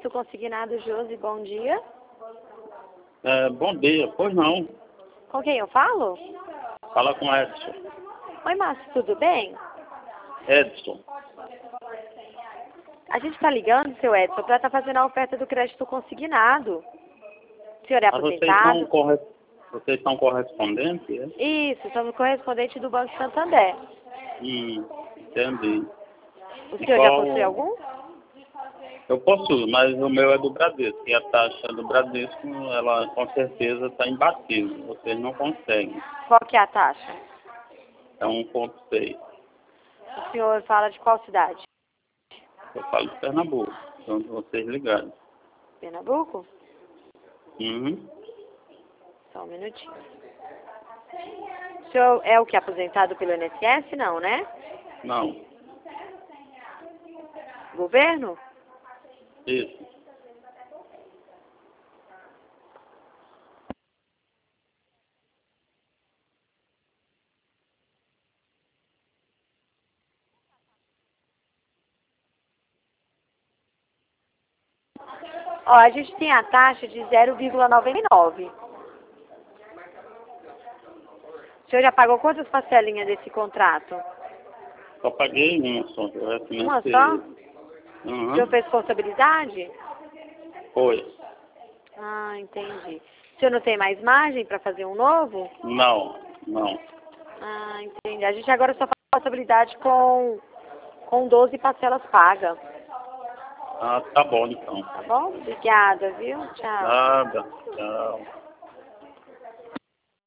Crédito Consignado, Josi, bom dia. Bom dia, pois não. Com quem eu falo? Fala com Edson. Oi, Márcio, tudo bem? Edson. A gente está ligando, seu Edson, para estar fazendo a oferta do crédito consignado. O senhor é Mas aposentado? vocês são correspondentes? É? Isso, somos correspondente do Banco Santander. Entendi. O senhor já possui algum? Eu possuo, mas o meu é do Bradesco. E a taxa do Bradesco, ela com certeza está imbatível. Vocês não conseguem. Qual que é a taxa? É 1,6. O senhor fala de qual cidade? Eu falo de Pernambuco. Então, vocês ligaram. Pernambuco? Uhum. Só um minutinho. O senhor é o que? Aposentado pelo INSS? Não, né? Não. Governo? Isso. Ó, a gente tem a taxa de 0,99. O senhor já pagou quantas parcelinhas desse contrato? Só paguei uma só. Eu refinancei. Uma só? Uhum. O senhor fez portabilidade? Foi. Ah, entendi. O senhor não tem mais margem para fazer um novo? Não. Ah, entendi. A gente agora só faz portabilidade com 12 parcelas pagas. Ah, tá bom então. Tá bom? Obrigada, viu? Tchau. Nada. Tchau.